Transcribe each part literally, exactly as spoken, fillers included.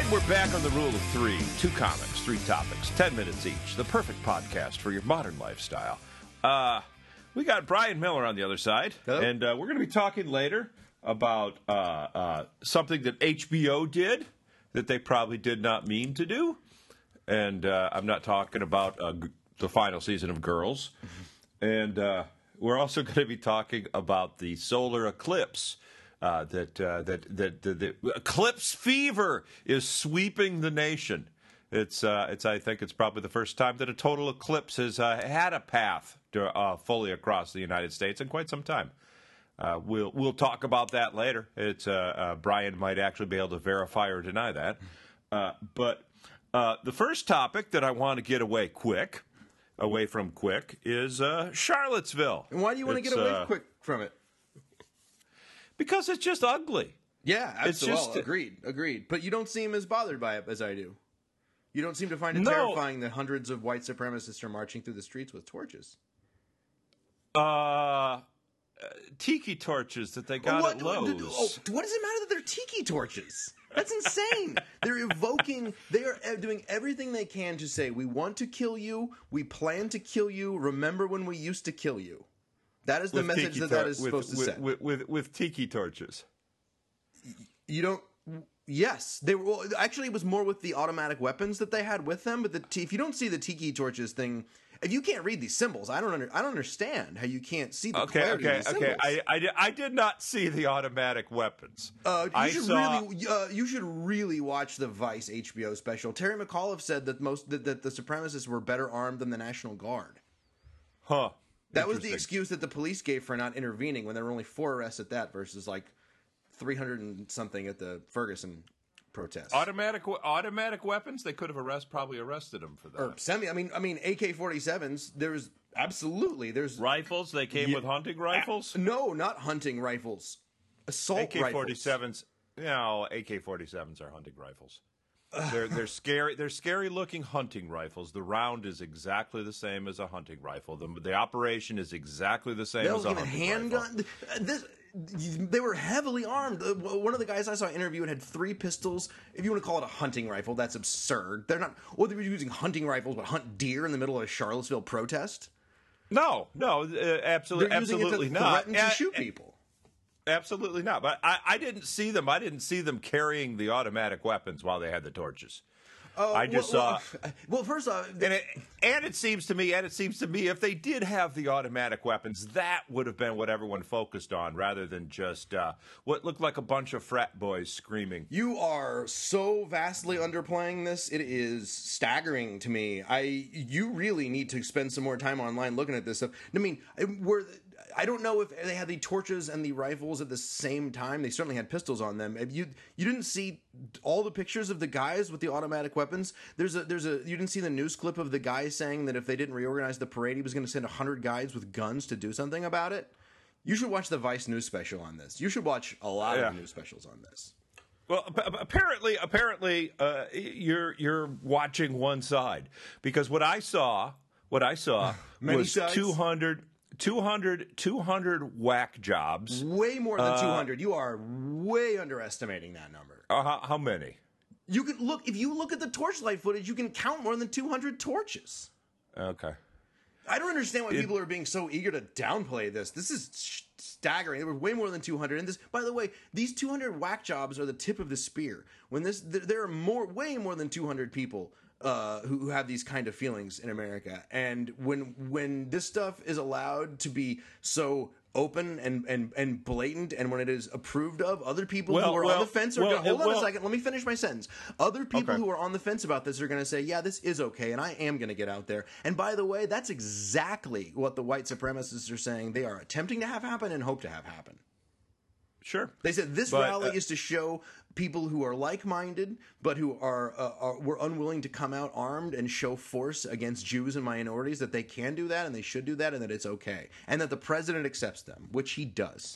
And we're back on the rule of three. Two comics, three topics, ten minutes each. The perfect podcast for your modern lifestyle. Uh, we got Brian Miller on the other side. Hello. And uh, we're going to be talking later about uh, uh, something that H B O did that they probably did not mean to do. And uh, I'm not talking about uh, g- the final season of Girls. Mm-hmm. And uh, we're also going to be talking about the solar eclipse. Uh, that, uh, that that that that eclipse fever is sweeping the nation. It's uh, it's I think it's probably the first time that a total eclipse has uh, had a path to, uh, fully across the United States in quite some time. Uh, we'll we'll talk about that later. It's uh, uh, Brian might actually be able to verify or deny that. Uh, but uh, the first topic that I want to get away quick, away from quick, is uh, Charlottesville. And why do you want to It's, get away uh, quick from it? Because it's just ugly. Yeah, It's absolutely. just- Well, agreed, agreed. But you don't seem as bothered by it as I do. You don't seem to find it No. terrifying that hundreds of white supremacists are marching through the streets with torches. Uh, tiki torches that they got what, at Lowe's. Oh, what does it matter that they're tiki torches? That's insane. They're evoking, they are doing everything they can to say, we want to kill you, we plan to kill you, remember when we used to kill you. That is the With message tiki that that tor- is with, supposed to with, send. With, with, with tiki torches. You don't. Yes, they were. Well, actually, it was more with the automatic weapons that they had with them. But the t- if you don't see the tiki torches thing, if you can't read these symbols, I don't. Under, I don't understand how you can't see the Okay, clarity okay, of these okay. symbols. I, I, di- I did not see the automatic weapons. Uh, you I should saw, really, uh, you should really watch the Vice H B O special. Terry McAuliffe said that most that, that the supremacists were better armed than the National Guard. Huh. That was the Interesting. excuse that the police gave for not intervening when there were only four arrests at that versus like three hundred and something at the Ferguson protest. Automatic we- automatic weapons? They could have arrest probably arrested him for that. Or semi. I mean, I mean, A K forty-sevens. There's absolutely there's Rifles? They came Yeah. with hunting rifles? no, not hunting rifles, assault A K rifles. forty-sevens. No, A K forty-sevens are hunting rifles. They're they're scary. They're scary looking hunting rifles. The round is exactly the same as a hunting rifle. The the operation is exactly the same They as don't a even hunting rifle. handgun. This. They were heavily armed. Uh, One of the guys I saw interviewed had three pistols. If you want to call it a hunting rifle, that's absurd. They're not. Or they were using hunting rifles, but hunt deer in the middle of a Charlottesville protest. No, no, uh, absolutely, They're using absolutely it to not. threaten to And- shoot people. Absolutely not. But I, I didn't see them. I didn't see them carrying the automatic weapons while they had the torches. Oh, I just well, saw. Well, well, first off, And it, and it seems to me, and it seems to me, if they did have the automatic weapons, that would have been what everyone focused on, rather than just uh, what looked like a bunch of frat boys screaming. you are so vastly underplaying this. It is staggering to me. I you really need to spend some more time online looking at this stuff. I mean, we're. I don't know if they had the torches and the rifles at the same time. They certainly had pistols on them. If you you didn't see all the pictures of the guys with the automatic weapons. There's a there's a you didn't see the news clip of the guy saying that if they didn't reorganize the parade, he was going to send a hundred guys with guns to do something about it. You should watch the Vice news special on this. You should watch a lot Yeah. of news specials on this. Well, ap- apparently, apparently, uh, you're you're watching one side, because what I saw, what I saw Many was sides? two hundred, two hundred, two hundred whack jobs. Way more than Uh, two hundred. You are way underestimating that number. Uh, how, how many? You can look if you look at the torchlight footage, you can count more than two hundred torches. Okay. I don't understand why people are being so eager to downplay this. This is sh- staggering. There were way more than two hundred. And this, by the way, these two hundred whack jobs are the tip of the spear. When this, th- there are more, way more than two hundred people uh, who, who have these kind of feelings in America. And when when this stuff is allowed to be so open and, and, and blatant, and when it is approved of, other people Well, who are well, on the fence are well, going to hold on well- a second. Let me finish my sentence. Other people Okay. who are on the fence about this are going to say, yeah, this is okay, and I am going to get out there. And by the way, that's exactly what the white supremacists are saying they are attempting to have happen and hope to have happen. Sure. They said this But, rally uh, is to show people who are like-minded, but who are, uh, are were unwilling to come out armed and show force against Jews and minorities, that they can do that and they should do that, and that it's okay, and that the president accepts them, which he does.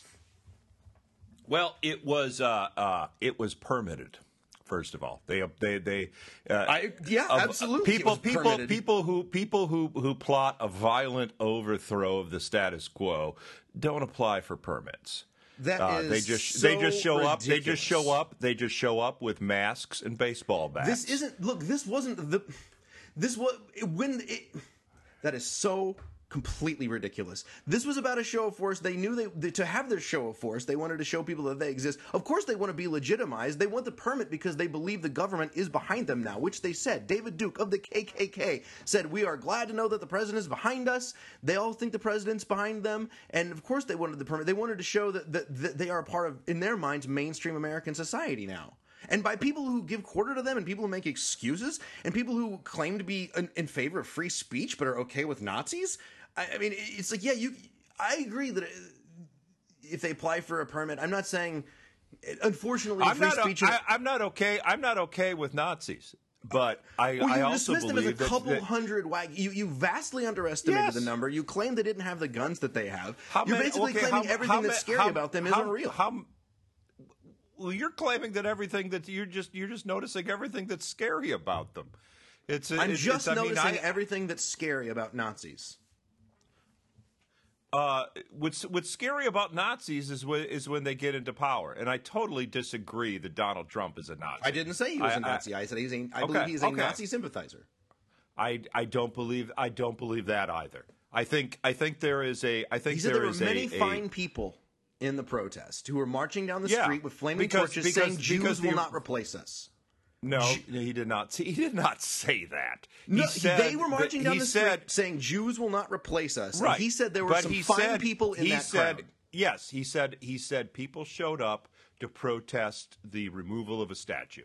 Well, it was uh, uh, it was permitted. First of all, they they they uh, I, yeah, of- absolutely. it people was people permitted. people who people who who plot a violent overthrow of the status quo don't apply for permits. That uh, is they just so they just show ridiculous. up. They just show up. They just show up with masks and baseball bats. This isn't. Look, this wasn't the. This was when it. That is so completely ridiculous. This was about a show of force. They knew they, they to have their show of force. They wanted to show people that they exist. Of course, they want to be legitimized. They want the permit because they believe the government is behind them now, which they said. David Duke of the K K K said, "We are glad to know that the president is behind us." They all think the president's behind them, and of course, they wanted the permit. They wanted to show that, that, that they are a part of, in their minds, mainstream American society now. And by people who give quarter to them and people who make excuses and people who claim to be in, in favor of free speech but are okay with Nazis, I, I mean, it's like, yeah, you. I agree that if they apply for a permit, I'm not saying, unfortunately, I'm free not, speech o- is... I, I'm not okay. I'm not okay with Nazis. But I, Well, you I also dismissed them believe as a that, couple that hundred wag. You you vastly underestimated Yes. the number. You claim they didn't have the guns that they have. how You're many- basically okay, claiming how- everything how that's ma- scary how- about them how- isn't real. How, well, you're claiming that everything that you're just you're just noticing everything that's scary about them. It's I'm it's, just it's, I mean, noticing I- everything that's scary about Nazis. Uh, what's what's scary about Nazis is when, is when they get into power, and I totally disagree that Donald Trump is a Nazi. I didn't say he was I- a Nazi. I, I said he's a. I Okay, believe he's a okay. Nazi sympathizer. I I don't believe I don't believe that either. I think I think there is a I think He said there there were is many a, fine a people in the protest who were marching down the Yeah, street with flaming because- torches, because- saying Jews because the- will not replace us. no he did not he did not say that. No, he said they were that- marching down he the said, street saying Jews will not replace us. Right. And he said there were But some he fine said- people in he that said, crowd. Yes, he said he said people showed up to protest the removal of a statue.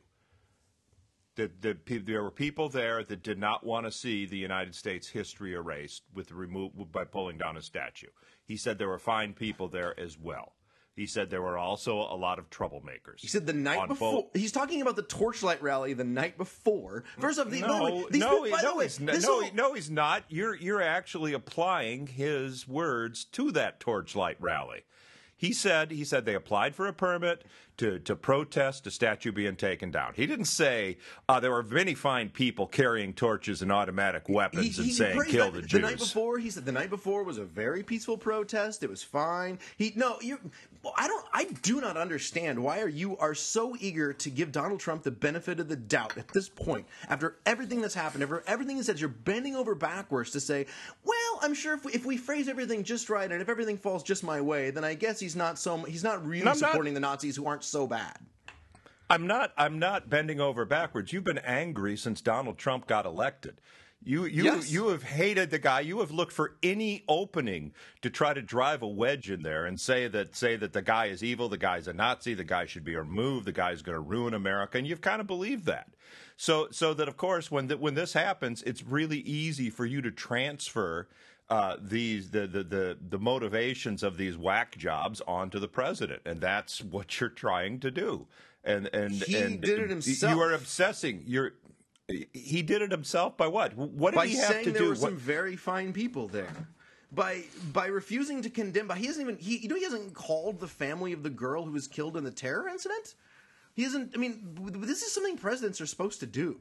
That the, pe- there were people there that did not want to see the United States history erased with the remo- by pulling down a statue. He said there were fine people there as well. He said there were also a lot of troublemakers. He said the night on before. both- He's talking about the Torchlight rally the night before. First off, the, by the way, No, these no, people, he- by the no, way, he's, this no, whole- he- no, he's not. You're you're actually applying his words to that Torchlight rally. He said he said they applied for a permit to, to protest a statue being taken down. He didn't say uh, there were many fine people carrying torches and automatic weapons He- and he saying praised kill that. the The night Jews. before, he said the night before was a very peaceful protest. It was fine. He no, you. Well, I don't. I do not understand why are you are so eager to give Donald Trump the benefit of the doubt at this point after everything that's happened, after everything he said. You're bending over backwards to say, well, I'm sure if we, if we phrase everything just right and if everything falls just my way, then I guess he's not so. He's not really I'm not- supporting the Nazis who aren't so bad. I'm not. I'm not bending over backwards. You've been angry since Donald Trump got elected. You you Yes. you have hated the guy. You have looked for any opening to try to drive a wedge in there and say that say that the guy is evil, the guy's a Nazi, the guy should be removed, the guy's going to ruin America, and you've kind of believed that. So so that of course when the, when this happens, it's really easy for you to transfer uh, these the, the the the motivations of these whack jobs onto the president, and that's what you're trying to do. And and He and did it himself. You are obsessing. You're he did it himself by what? What did By he have saying to there do? were some What- very fine people there. By by refusing to condemn, but he hasn't even he you know he hasn't called the family of the girl who was killed in the terror incident. He hasn't. I mean, this is something presidents are supposed to do.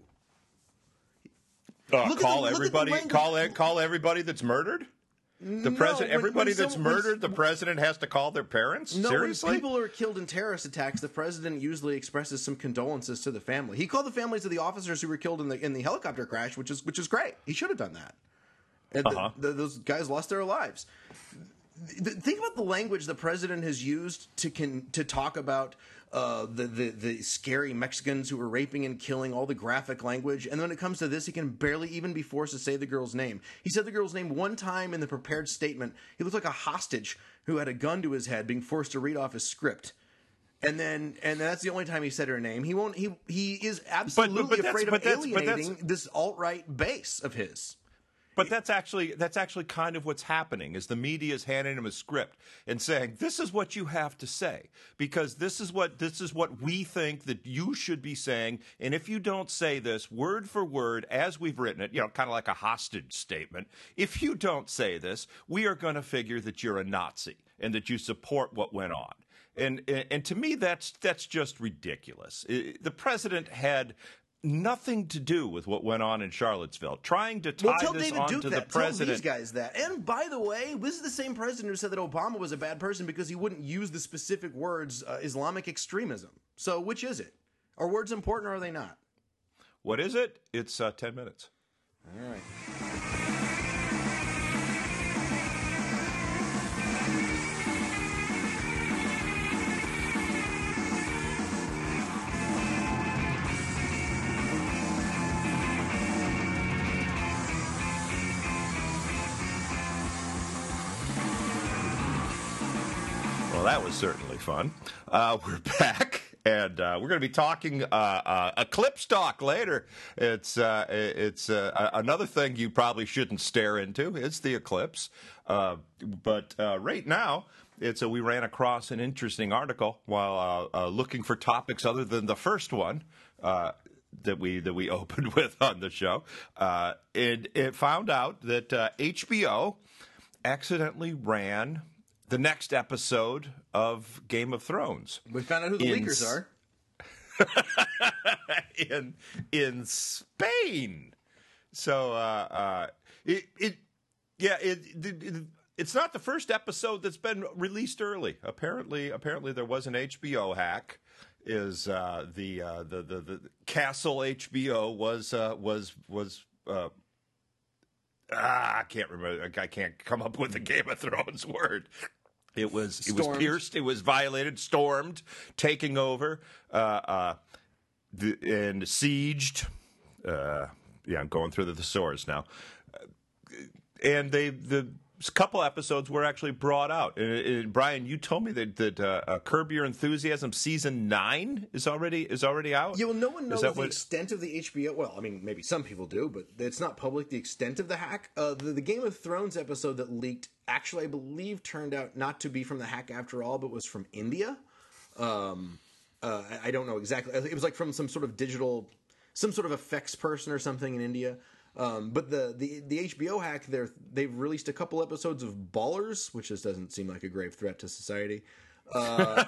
Uh, Look at call the- look at the everybody. language. Call it. Call everybody that's murdered. The No, president. when- Everybody when that's some- when- murdered. The president has to call their parents. No, Seriously. when people are killed in terrorist attacks, the president usually expresses some condolences to the family. He called the families of the officers who were killed in the in the helicopter crash, which is which is great. He should have done that. And the- Uh-huh. the- those guys lost their lives. Th- Think about the language the president has used to can to talk about uh, the, the the scary Mexicans who were raping and killing, all the graphic language, and when it comes to this, he can barely even be forced to say the girl's name. He said the girl's name one time in the prepared statement. He looked like a hostage who had a gun to his head, being forced to read off his script. And then, and that's the only time he said her name. He won't. He he is absolutely but that's- afraid but of that's- but that's- alienating this alt right base of his. But that's actually that's actually kind of what's happening is the media is handing him a script and saying this is what you have to say because this is what this is what we think that you should be saying, and if you don't say this word for word as we've written it, you know, kind of like a hostage statement, if you don't say this, we are going to figure that you're a Nazi and that you support what went on. And and, and to me that's that's just ridiculous. I- the president had nothing to do with what went on in Charlottesville. Trying to tie Well, tell this David onto Duke the that. president. Tell these guys that. And by the way, this is the same president who said that Obama was a bad person because he wouldn't use the specific words uh, Islamic extremism. So which is it? Are words important or are they not? What is it? It's uh, ten minutes. All right. Well, that was certainly fun. Uh, we're back, and uh, we're going to be talking uh, uh, Eclipse talk later. It's uh, it's uh, another thing you probably shouldn't stare into. It's the eclipse. Uh, but uh, right now, it's a, we ran across an interesting article while uh, uh, looking for topics other than the first one. Uh, that we that we opened with on the show. Uh, it, it found out that uh, H B O accidentally ran the next episode of Game of Thrones. We found out who the in, leakers are. in in Spain. So uh, uh, it it yeah it, it it's not the first episode that's been released early. Apparently, apparently there was an H B O hack. Is uh, the, uh, the the the Castle H B O was uh, was was uh, ah, I can't remember. I can't come up with a Game of Thrones word. It was Stormed. it was pierced. It was violated. Stormed, taking over, uh, uh, the, and sieged. Uh, yeah, I'm going through the thesaurus now. Uh, and they the. A couple episodes were actually brought out. Uh, uh, Brian, you told me that, that uh, uh, Curb Your Enthusiasm season nine is already is already out. Yeah, well, no one knows that the what- extent of the H B O. Well, I mean, maybe some people do, but it's not public. The extent of the hack. Uh, the, the Game of Thrones episode that leaked, actually, I believe, turned out not to be from the hack after all, but was from India. Um, uh, I, I don't know exactly. It was like from some sort of digital, some sort of effects person or something in India. Um, but the, the, the H B O hack, they're, they've released a couple episodes of Ballers, which just doesn't seem like a grave threat to society. Uh,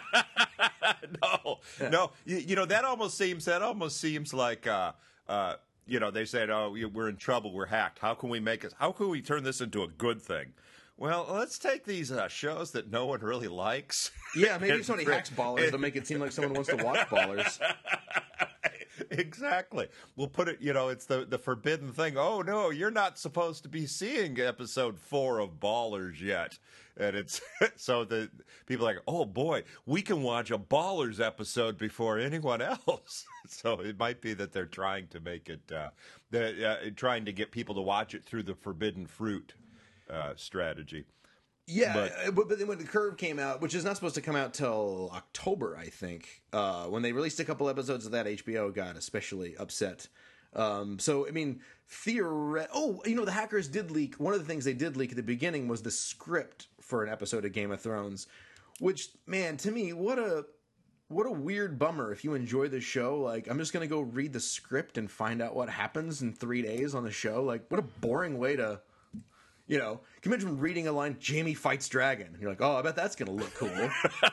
no, no. You, you know that almost seems that almost seems like uh, uh, you know they said, "Oh, we- we're in trouble. We're hacked. How can we make it? How can we turn this into a good thing?" Well, let's take these uh, shows that no one really likes. yeah, maybe and if somebody bring- hacks Ballers, it'll make it seem like someone wants to watch Ballers. Exactly. We'll put it, you know, it's the, the forbidden thing. Oh, no, you're not supposed to be seeing episode four of Ballers yet. And it's so the people are like, oh, boy, we can watch a Ballers episode before anyone else. So it might be that they're trying to make it, uh, they're, uh, trying to get people to watch it through the forbidden fruit uh, strategy. Yeah, But- uh, but, but then when the Curve came out, which is not supposed to come out till October, I think, uh, when they released a couple episodes of that, H B O got especially upset. Um, so, I mean, theoret- oh, you know, the hackers did leak. One of the things they did leak at the beginning was the script for an episode of Game of Thrones, which, man, to me, what a what a weird bummer. If you enjoy the show, like, I'm just going to go read the script and find out what happens in three days on the show. Like, what a boring way to... You know, can you imagine reading a line, Jamie fights dragon? And you're like, oh, I bet that's going to look cool.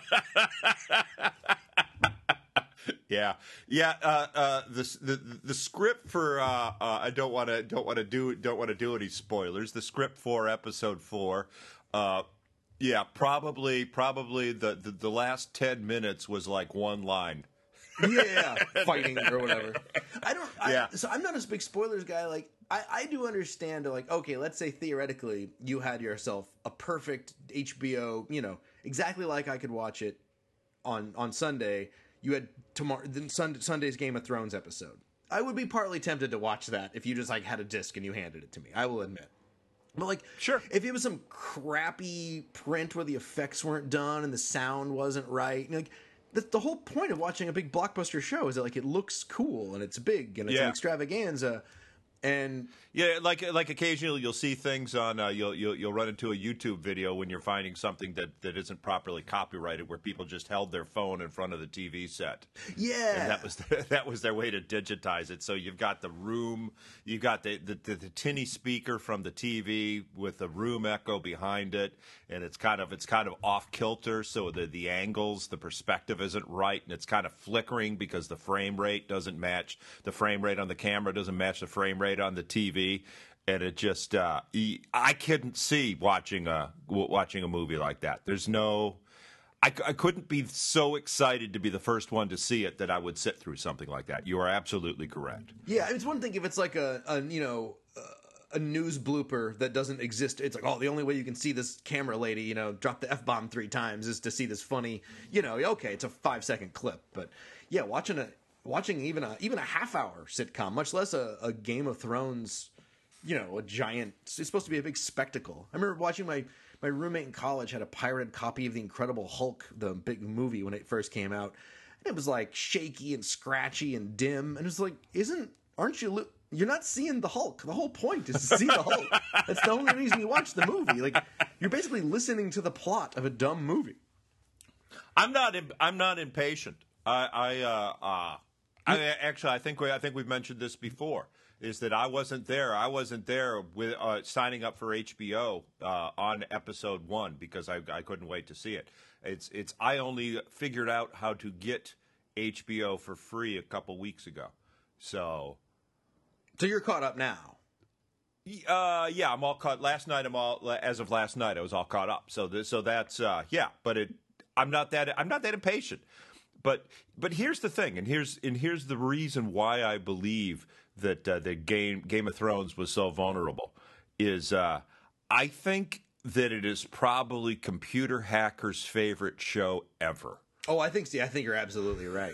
Yeah, yeah. Uh, uh, the, the the script for uh, uh, I don't want to don't want to do don't want to do any spoilers. The script for episode four, uh, yeah, probably probably the, the the last ten minutes was like one line. yeah, fighting or whatever. I don't. I, Yeah. So I'm not a big spoilers guy. Like, I, I do understand. Like, okay, let's say theoretically you had yourself a perfect H B O. You know, exactly like I could watch it on on Sunday. You had tomorrow then Sunday, Sunday's Game of Thrones episode. I would be partly tempted to watch that if you just like had a disc and you handed it to me. I will admit. But like, Sure. if it was some crappy print where the effects weren't done and the sound wasn't right, you know, like. The, the whole point of watching a big blockbuster show is that like it looks cool and it's big and it's Yeah. an extravaganza, And Yeah, like like occasionally you'll see things on uh, you'll, you'll you'll run into a YouTube video when you're finding something that, that isn't properly copyrighted, where people just held their phone in front of the T V set. yeah, And that was that was their way to digitize it. So you've got the room, you've got the the, the, the tinny speaker from the T V with the room echo behind it, and it's kind of it's kind of off kilter, so the the angles, the perspective isn't right, and it's kind of flickering because the frame rate doesn't match the frame rate on the camera doesn't match the frame rate on the T V. And it just, uh, I couldn't see watching a watching a movie like that. There's no, I, I couldn't be so excited to be the first one to see it that I would sit through something like that. You are absolutely correct. yeah. It's one thing if it's like a, a you know a news blooper that doesn't exist. It's like, oh, the only way you can see this camera lady, you know, drop the F bomb three times is to see this funny, you know, okay, it's a five second clip, but yeah, watching a watching even a even a half hour sitcom, much less a, a Game of Thrones. You know, a giant, it's supposed to be a big spectacle. I remember watching my, my roommate in college had a pirated copy of The Incredible Hulk, the big movie when it first came out. And it was like shaky and scratchy and dim. And it was like, isn't, aren't you, li- you're not seeing the Hulk. The whole point is to see the Hulk. That's the only reason you watch the movie. Like, you're basically listening to the plot of a dumb movie. I'm not, im- I'm not impatient. I, I, uh, uh, I actually, I think we, I think we've mentioned this before. Is that I wasn't there. I wasn't there with uh, signing up for H B O uh, on episode one because I, I couldn't wait to see it. It's it's I only figured out how to get H B O for free a couple weeks ago. So, so you're caught up now. Uh, yeah, I'm all caught. Last night, I'm all as of last night, I was all caught up. So this, so that's uh, yeah. But it, I'm not that I'm not that impatient. But but here's the thing, and here's and here's the reason why I believe that uh, the game Game of Thrones was so vulnerable is uh, I think that it is probably computer hackers' favorite show ever. Oh, I think. See, I think you're absolutely right.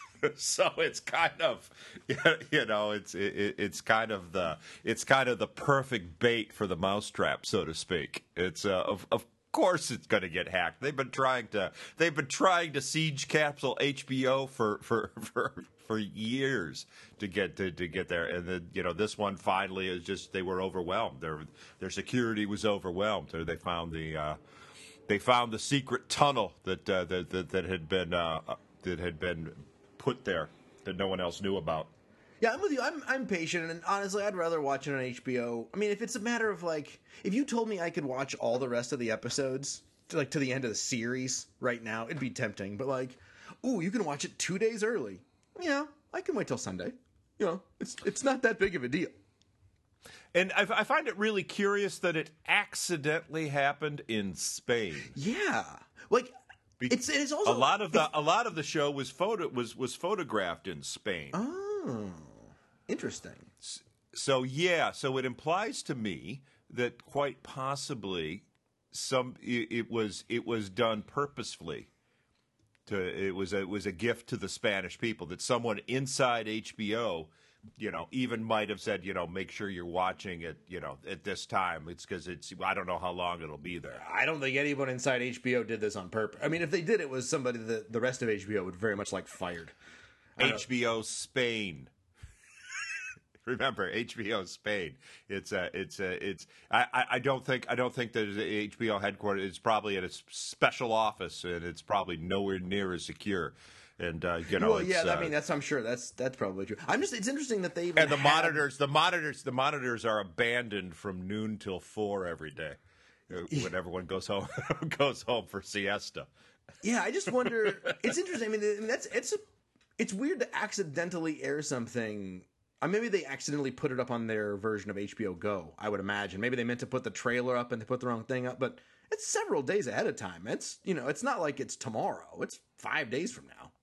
So it's kind of, you know, it's it, it's kind of the it's kind of the perfect bait for the mousetrap, so to speak. It's uh, of of. Of course, it's going to get hacked. They've been trying to they've been trying to siege capsule H B O for for, for, for years to get to, to get there, and then you know this one finally is just they were overwhelmed. Their their security was overwhelmed. They found the uh, they found the secret tunnel that uh, that, that that had been uh, that had been put there that no one else knew about. Yeah, I'm with you. I'm I'm patient, and honestly, I'd rather watch it on H B O. I mean, if it's a matter of like, if you told me I could watch all the rest of the episodes, to like to the end of the series right now, it'd be tempting. But like, ooh, you can watch it two days early. Yeah, I can wait till Sunday. You know, it's it's not that big of a deal. And I, I find it really curious that it accidentally happened in Spain. Yeah, like it's it's also a lot of the a lot of the show was photo was was photographed in Spain. Oh. Interesting. So yeah, so it implies to me that quite possibly some it, it was it was done purposefully. To it was a, it was a gift to the Spanish people that someone inside H B O, you know, even might have said, you know, make sure you're watching it, you know, at this time. It's because it's I don't know how long it'll be there. I don't think anyone inside H B O did this on purpose. I mean, if they did, it was somebody that the rest of H B O would very much like fired. H B O Spain. Remember, H B O Spain. It's a, it's a, it's. I, I don't think, I don't think that H B O headquarters. It's probably at a special office, and it's probably nowhere near as secure. And uh, you know, well, yeah, uh, I mean, that's I'm sure that's that's probably true. I'm just, it's interesting that they even and the had... monitors, the monitors, the monitors are abandoned from noon till four every day when everyone goes home goes home for siesta. Yeah, I just wonder. It's interesting. I mean, I mean that's it's a, it's weird to accidentally air something. Uh, maybe they accidentally put it up on their version of H B O Go, I would imagine. Maybe they meant to put the trailer up and they put the wrong thing up, but it's several days ahead of time. It's, you know, it's not like it's tomorrow. It's five days from now.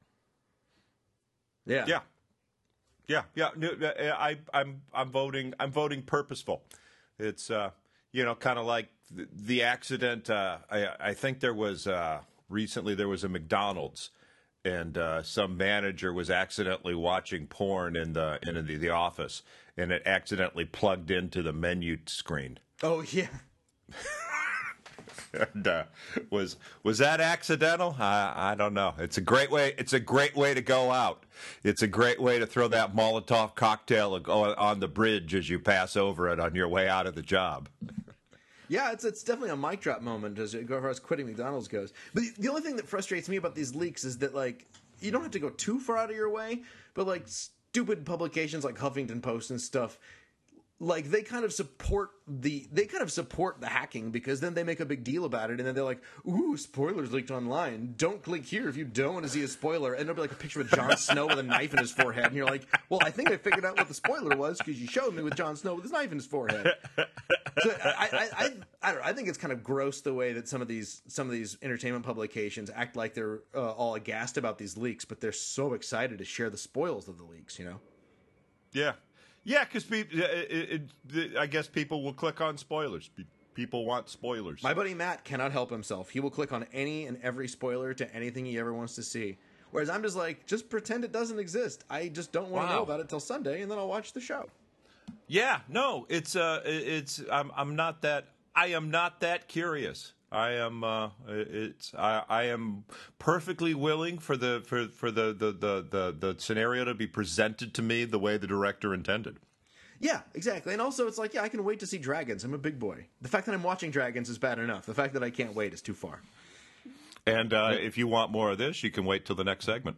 Yeah. Yeah. Yeah. Yeah. No, I, I'm, I'm voting, I'm voting purposeful. It's, uh, you know, kind of like the, the accident. Uh, I, I think there was, uh, recently there was a McDonald's. And uh, some manager was accidentally watching porn in the in the, the office, and it accidentally plugged into the menu screen. Oh yeah. And, uh, was was that accidental? I, I don't know. It's a great way. It's a great way to go out. It's a great way to throw that Molotov cocktail on the bridge as you pass over it on your way out of the job. Yeah, it's it's definitely a mic drop moment as far as quitting McDonald's goes. But the only thing that frustrates me about these leaks is that, like, you don't have to go too far out of your way, but, like, stupid publications like Huffington Post and stuff, like, they kind of support the they kind of support the hacking, because then they make a big deal about it, and then they're like, ooh, spoilers leaked online. Don't click here if you don't want to see a spoiler. And it'll be like a picture of Jon Snow with a knife in his forehead, and you're like, well, I think I figured out what the spoiler was because you showed me with Jon Snow with his knife in his forehead. So I, I, I, I don't know. I think it's kind of gross the way that some of these some of these entertainment publications act like they're uh, all aghast about these leaks, but they're so excited to share the spoils of the leaks. You know? Yeah. Yeah, because I guess people will click on spoilers. People want spoilers. My buddy Matt cannot help himself. He will click on any and every spoiler to anything he ever wants to see. Whereas I'm just like, just pretend it doesn't exist. I just don't want to Wow. know about it till Sunday, and then I'll watch the show. Yeah, no, it's uh, it's I'm I'm not that I am not that curious. I am uh, it's I, I am perfectly willing for the for, for the, the, the, the, the scenario to be presented to me the way the director intended. Yeah, exactly. And also it's like, yeah, I can wait to see dragons. I'm a big boy. The fact that I'm watching dragons is bad enough. The fact that I can't wait is too far. And uh, if you want more of this, you can wait till the next segment.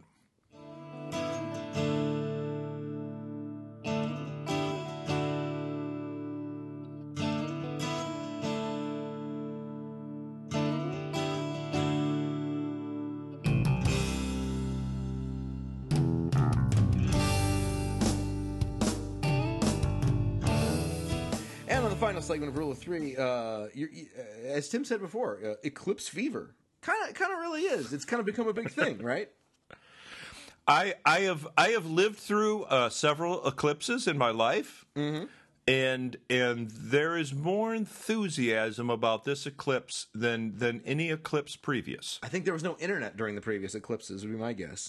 Final segment of Rule of Three, uh, you're, uh, as Tim said before, uh, eclipse fever kind of kind of really is. It's kind of become a big thing, right? I I have I have lived through uh, several eclipses in my life, mm-hmm. and and there is more enthusiasm about this eclipse than than any eclipse previous. I think there was no internet during the previous eclipses, would be my guess.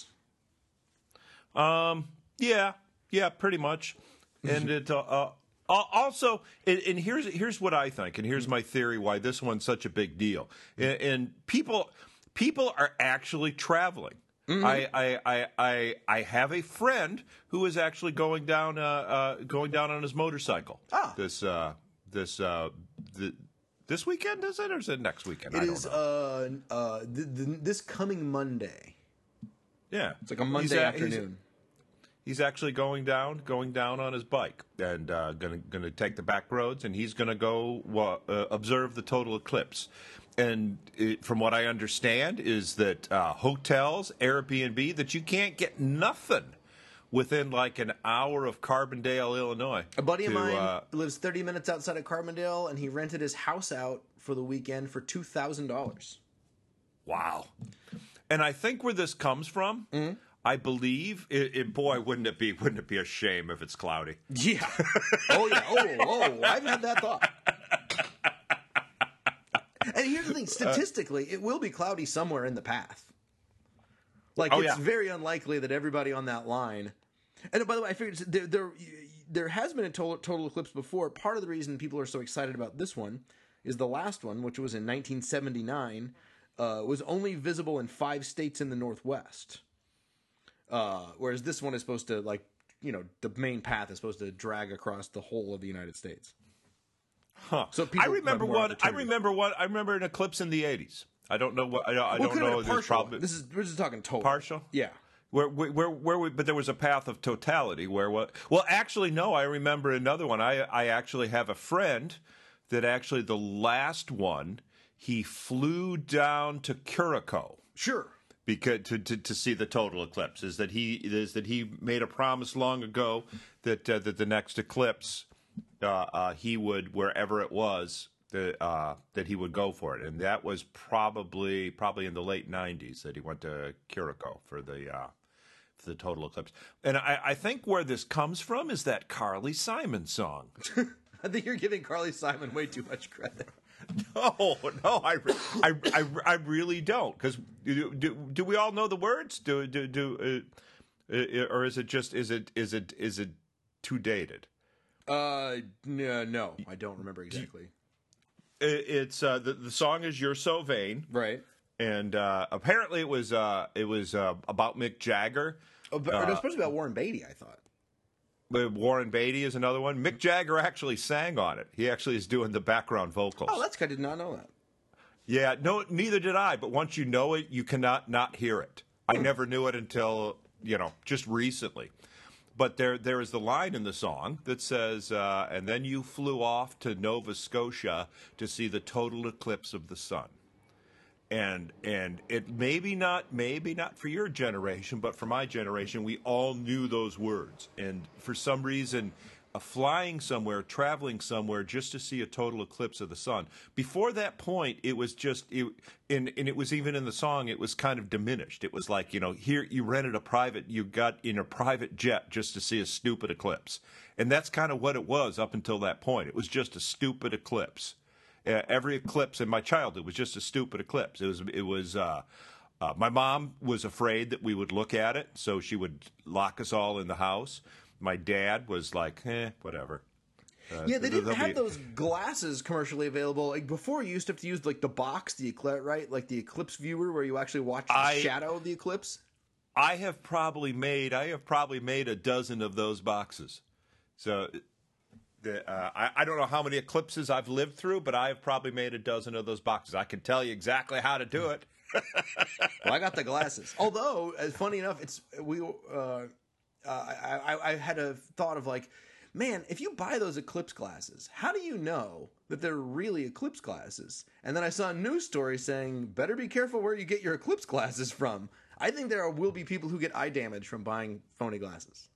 Um. Yeah. Yeah. Pretty much. And it. Uh, uh, Also, and, and here's here's what I think, and here's my theory why this one's such a big deal. And, and people people are actually traveling. Mm-hmm. I, I, I I I have a friend who is actually going down uh, uh, going down on his motorcycle. Ah. This uh, this uh, the, this weekend is it or is it next weekend? It I don't is know. uh uh th- th- this coming Monday. Yeah, it's like a Monday he's, afternoon. He's, He's actually going down, going down on his bike, and uh, gonna gonna take the back roads, and he's gonna go uh, observe the total eclipse. And it, from what I understand, is that uh, hotels, Airbnb, that you can't get nothing within like an hour of Carbondale, Illinois. A buddy to, of mine uh, lives thirty minutes outside of Carbondale, and he rented his house out for the weekend for two thousand dollars. Wow! And I think where this comes from. Mm-hmm. I believe, it, it, boy, wouldn't it be? Wouldn't it be a shame if it's cloudy? Yeah. Oh yeah. Oh oh. I've had that thought. And here's the thing: statistically, it will be cloudy somewhere in the path. Like oh, it's yeah. very unlikely that everybody on that line. And by the way, I figured there there, there has been a total, total eclipse before. Part of the reason people are so excited about this one is the last one, which was in nineteen seventy-nine, uh, was only visible in five states in the Northwest. Uh, whereas this one is supposed to, like, you know, the main path is supposed to drag across the whole of the United States. Huh. So I remember one. I remember one. I remember an eclipse in the eighties. I don't know what. I, I well, don't know. Partial. Probably, this is we're just talking total. Partial. Yeah. Where, where, where, we, but there was a path of totality. Where what? Well, actually, no. I remember another one. I, I actually have a friend that actually the last one he flew down to Curacao. Sure. Because to, to, to see the total eclipse is that he is that he made a promise long ago that uh, that the next eclipse uh, uh, he would wherever it was that uh, that he would go for it, and that was probably probably in the late nineties that he went to Curacao for the uh, for the total eclipse. And I, I think where this comes from is that Carly Simon song. I think you're giving Carly Simon way too much credit. No, no, I, I, I, I really don't. Because do, do do we all know the words? Do do do, uh, uh, or is it just is it is it is it too dated? Uh, no, no, I don't remember exactly. It, it's uh, the the song is "You're So Vain," Right. and uh, apparently it was uh, it was uh, about Mick Jagger. Oh, but it was supposed to be about Warren Beatty, I thought. But Warren Beatty is another one. Mick Jagger actually sang on it. He actually is doing the background vocals. Oh, that's good. I did not know that. Yeah, no, neither did I. But once you know it, you cannot not hear it. I never knew it until, you know, just recently. But there, there is the line in the song that says, uh, and then you flew off to Nova Scotia to see the total eclipse of the sun. And and it maybe not maybe not for your generation, but for my generation, we all knew those words. And for some reason, uh, flying somewhere, traveling somewhere, just to see a total eclipse of the sun. Before that point, it was just it, and and it was even in the song. It was kind of diminished. It was like, you know, here you rented a private, you got in a private jet just to see a stupid eclipse, and that's kind of what it was up until that point. It was just a stupid eclipse. Uh, every eclipse in my childhood was just a stupid eclipse. It was, it was. Uh, uh, my mom was afraid that we would look at it, so she would lock us all in the house. My dad was like, "Eh, whatever." Uh, Yeah, they didn't have be... those glasses commercially available. Like before, you used to have to use like the box, the eclipse, right? Like the eclipse viewer, where you actually watch the I... shadow of the eclipse. I have probably made. I have probably made a dozen of those boxes. So. The, uh, I, I don't know how many eclipses I've lived through, but I have probably made a dozen of those boxes. I can tell you exactly how to do it. Well, I got the glasses. Although, uh, funny enough, it's we. Uh, uh, I, I I had a thought of like, man, if you buy those eclipse glasses, how do you know that they're really eclipse glasses? And then I saw a news story saying, better be careful where you get your eclipse glasses from. I think there will be people who get eye damage from buying phony glasses.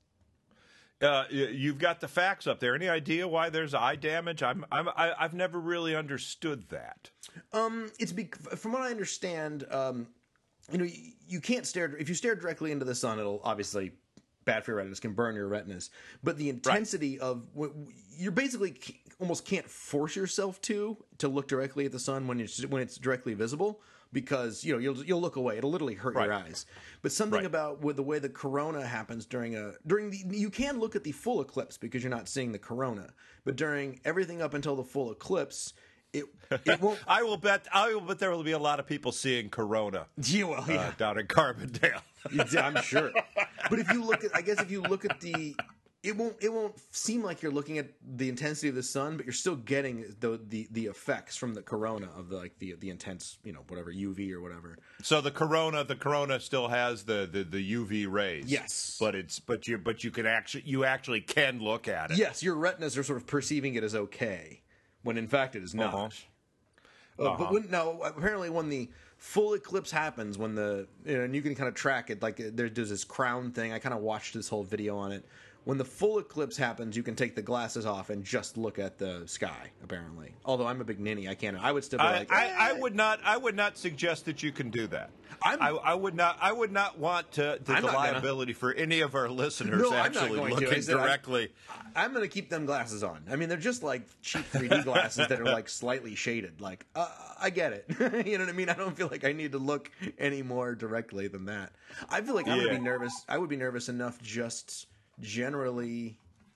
Uh, you've got the facts up there. Any idea why there's eye damage? I'm, I'm, I, I've never really understood that. Um, it's be, from what I understand. Um, you know, you, you can't stare if you stare directly into the sun. It'll obviously bad for your retinas, can burn your retinas. But the intensity right. of you're basically almost can't force yourself to to look directly at the sun when it's when it's directly visible. Because you know you'll you'll look away. It'll literally hurt right. your eyes. But something right. about with the way the corona happens during a during the you can look at the full eclipse because you're not seeing the corona. But during everything up until the full eclipse, it it won't. I will bet I will bet there will be a lot of people seeing corona. Yeah, well, yeah. Uh, down in Carbondale. Yeah, I'm sure. But if you look at, I guess if you look at the. It won't. It won't seem like you're looking at the intensity of the sun, but you're still getting the the, the effects from the corona of the like the the intense, you know, whatever U V or whatever. So the corona, the corona still has the, the, the U V rays. Yes, but it's but you but you can actually you actually can look at it. Yes, your retinas are sort of perceiving it as okay, when in fact it is not. Uh-huh. Uh, uh-huh. But when, now, apparently, when the full eclipse happens, when the you know, and you can kind of track it, like there, there's this crown thing. I kind of watched this whole video on it. When the full eclipse happens, you can take the glasses off and just look at the sky. Apparently, although I'm a big ninny, I can't. I would still be I, like, I, eh. I would not. I would not suggest that you can do that. I'm, I, I would not. I would not want to, to the liability gonna, for any of our listeners no, actually looking directly. I, I'm going to keep them glasses on. I mean, they're just like cheap three D glasses that are like slightly shaded. Like, uh, I get it. You know what I mean? I don't feel like I need to look any more directly than that. I feel like I yeah. would be nervous. I would be nervous enough just generally.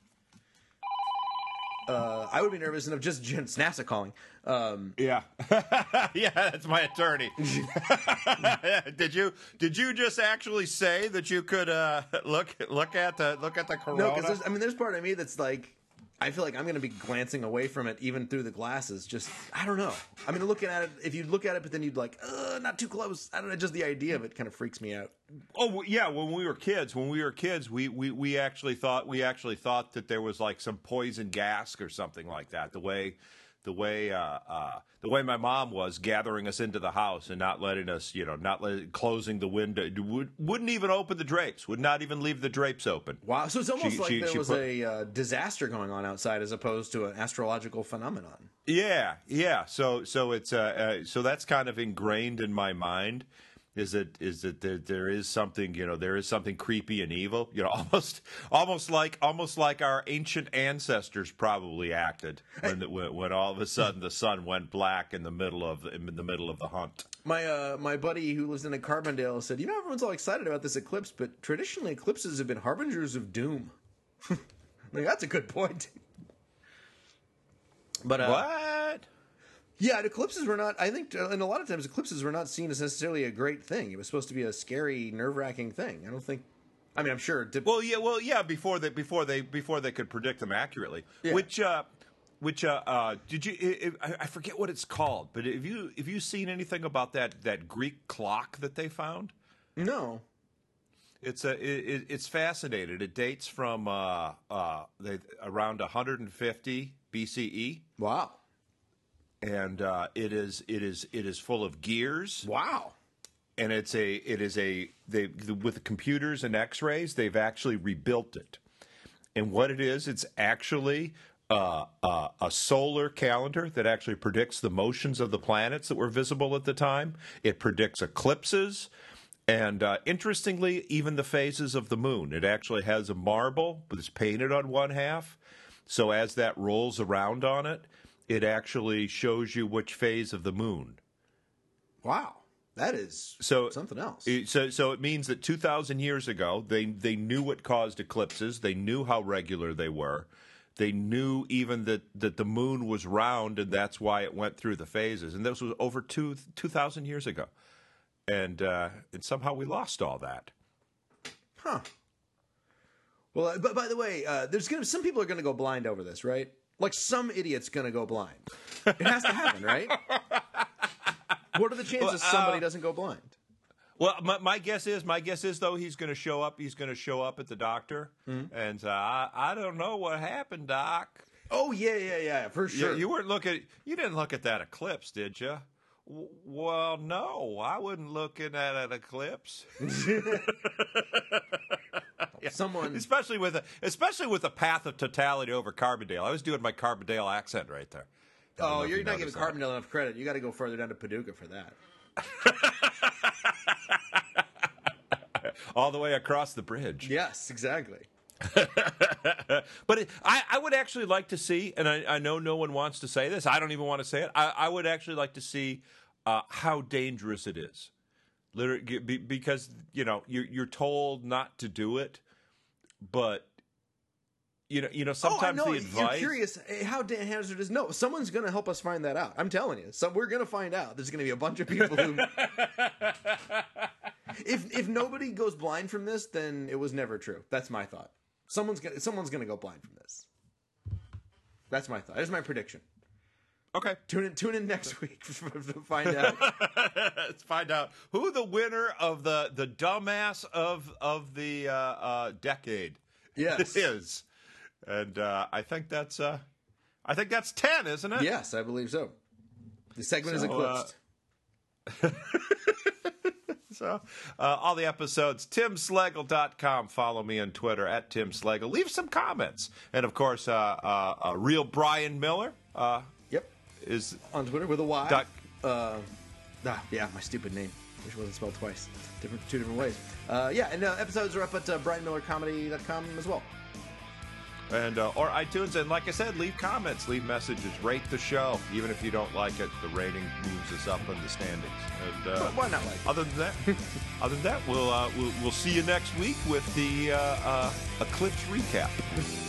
Uh, I would be nervous enough just it's NASA calling. Um, yeah, yeah, that's my attorney. did you did you just actually say that you could uh, look look at the look at the corona? No, because I mean, there's part of me that's like, I feel like I'm going to be glancing away from it even through the glasses. Just I don't know. I mean, looking at it, if you look at it, but then you'd like, uh, not too close. I don't know. Just the idea of it kind of freaks me out. Oh yeah, when we were kids, when we were kids, we, we, we actually thought we actually thought that there was like some poison gas or something like that. The way, the way, uh, uh, the way my mom was gathering us into the house and not letting us, you know, not let, closing the window, would, wouldn't even open the drapes, would not even leave the drapes open. Wow, so it's almost she, like she, there she was put, a uh, disaster going on outside as opposed to an astrological phenomenon. Yeah, yeah. So so it's uh, uh so that's kind of ingrained in my mind. Is that is that there, there is something, you know, there is something creepy and evil, you know, almost almost like almost like our ancient ancestors probably acted when the, when, when all of a sudden the sun went black in the middle of the, in the middle of the hunt. My uh, my buddy who lives in Carbondale said, you know, everyone's all excited about this eclipse, but traditionally eclipses have been harbingers of doom. Like, that's a good point. But uh, what? Yeah, and eclipses were not. I think, uh, and a lot of times eclipses were not seen as necessarily a great thing. It was supposed to be a scary, nerve-wracking thing. I don't think. I mean, I'm sure. It did, Well, yeah, well, yeah. Before they before they before they could predict them accurately, Yeah. which uh, which uh, uh, did you? I, I I forget what it's called, but have you have you seen anything about that that Greek clock that they found? no. It's a it, it's fascinating. It dates from uh, uh, they, around one hundred fifty B C E, Wow. and uh, it is it is it is full of gears. Wow. And it's a it is a they with the computers and X-rays they've actually rebuilt it, and what it is it's actually uh, uh, a solar calendar that actually predicts the motions of the planets that were visible at the time. It predicts eclipses, and uh, interestingly, even the phases of the moon. It actually has a marble that's painted on one half, so as that rolls around on it, it actually shows you which phase of the moon. Wow. That is So something else. It, so, so it means that two thousand years ago, they they knew what caused eclipses. They knew how regular they were. They knew even that, that the moon was round, and that's why it went through the phases. And this was over two two thousand years ago, and uh, and somehow we lost all that. Huh. Well, uh, but by the way, uh, there's gonna some people are gonna go blind over this, right? Like some idiot's gonna go blind. It has to happen, right? What are the chances Well, uh, somebody doesn't go blind? Well, my, my guess is, my guess is though he's going to show up. He's going to show up at the doctor, and uh, I, I don't know what happened, Doc. Oh yeah, yeah, yeah, for sure. You, you weren't looking. You didn't look at that eclipse, did you? W- Well, no, I wasn't looking at an eclipse. Someone. especially with a, especially with the path of totality over Carbondale. I was doing my Carbondale accent right there. I don't Oh, know if you're you not giving noticed that. Carbondale enough credit. You got to go further down to Paducah for that. All the way across the bridge. Yes, exactly. But it, I, I would actually like to see, and I, I know no one wants to say this. I don't even want to say it. I, I would actually like to see uh, how dangerous it is. Literally, be- because you know you're, you're told not to do it, but you know, you know sometimes oh, I know. the advice. You're curious eh, how Dan Hazard is. No, someone's going to help us find that out. I'm telling you. So we're going to find out. There's going to be a bunch of people who. if if nobody goes blind from this, then it was never true. That's my thought. Someone's gonna someone's going to go blind from this. That's my thought. That's my prediction. Okay, Tune in. Tune in next week to find out. let's find out who the winner of the the dumbass of of the uh, uh, decade Yes. is. And uh, I think that's uh, I think that's ten, isn't it? Yes, I believe so. The segment is So, uh, eclipsed. So uh, all the episodes, tim slagle dot com. Follow me on Twitter at Tim Slagle. Leave some comments, and of course, uh, uh, uh, real Brian Miller uh, Yep. is On Twitter with a Y. Doc- Uh, ah, yeah, my stupid name. Wish it wasn't spelled twice. Different, two different ways. Uh, yeah, and uh, episodes are up at uh, brian miller comedy dot com as well. and uh, or iTunes. And like I said, leave comments, leave messages, rate the show. Even if you don't like it, the rating moves us up in the standings. And uh, But why not like it? other than that, other than that, we'll, uh, we'll we'll see you next week with the uh, uh, eclipse recap.